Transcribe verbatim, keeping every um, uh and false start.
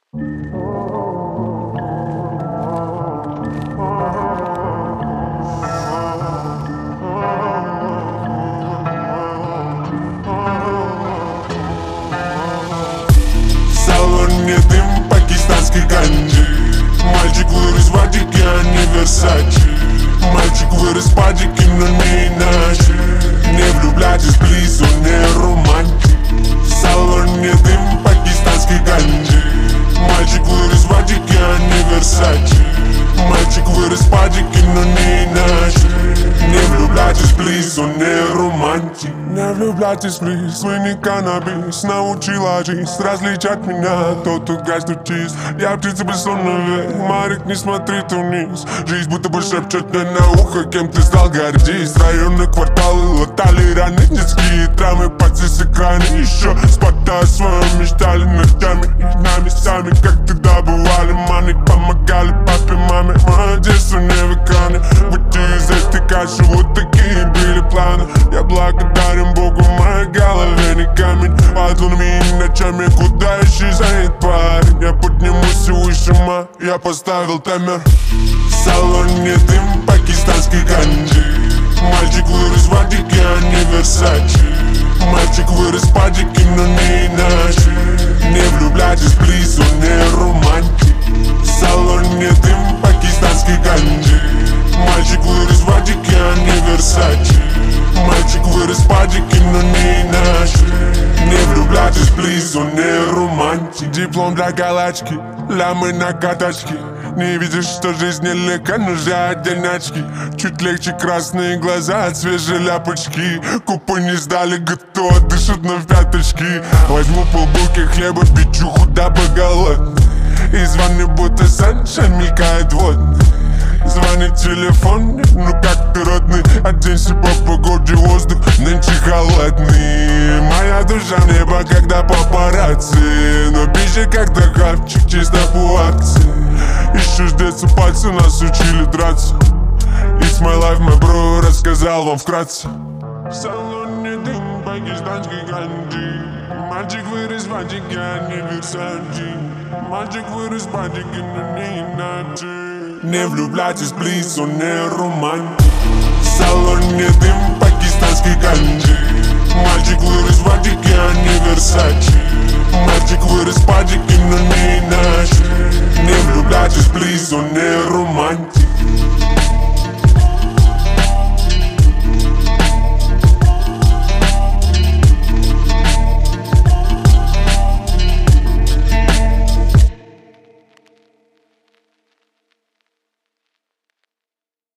салоне дым пакистанской ганджи. Мальчик вырос в Адике, а не Версачи. Мальчик вырос в падике, но не иначе. Не влюбляйтесь, плиз, он не романтик. В салоне дым пакистанской ганджи. Мальчик вырос в Адике, а не Версачи. Мальчик вырос в падике, но не иначе. Не влюбляйтесь, плиз, он не романтик. Не влюбляйтесь, плиз, вы не каннабис. Научила жизнь различать меня, тот, кто грязь, тут чист. Я птица бессонный век, Марик, не смотрит вниз. Жизнь будто бы шепчет мне на ухо, кем ты стал, гордись. Районные кварталы латали раны, детские травмы, пальцы с экрана. Еще спота своем мечтали ночами и нами сами, как тогда бывали. Маны помогали папе, маме, мое детство не в экране. Выйти из этой каши, вот такие были планы. Я благодарен Богу, в моей голове не камень. Под лунами и ночами, куда исчезает парень. Я поднимусь и выше, ма, я поставил таймер. В салоне дым пакистанской ганджи. Мальчик вырос в Адике, а не Версачи. Мальчик вырос в падике, но не иначе. Не влюбляйтесь, плиз, он не романтик. В салоне дым пакистанской ганджи. Мальчик вырос в Адике, а не Версачи. Мальчик вырос в падике, но не иначе. Не влюбляйтесь, плиз, он не романтик. Диплом для галочки, лямы на каточке. Не видишь, что жизнь нелегка, нужны отдельные очки. Чуть легче красные глаза от свежей ляпочки. Купы не сдали, готово, дышат на пяточки. Возьму полбулки хлеба, печуху, дабы голодный. Из ванны будто саншайн мелькает водный. Звонит телефон, ну как ты, родный? Оденься по погоде, воздух нынче холодный. Моя душа в небо, когда папарацци. Но пища как-то хавчик, чисто по акции. Еще с детства пальцы нас учили драться. It's my life, my bro, рассказал вам вкратце. В салоне дым пакистанской ганджи. Мальчик вырос в Адике, а не Версачи. Мальчик вырос в Адике, но не иначе. Не влюбляйтесь, плиз, он не романтик. В салоне дым пакистанской ганджи. Мальчик вырос в Адике, а не Версачи. Мальчик вырос в падике, но не иначе. Не влюбляйтесь, плиз, он не романтик.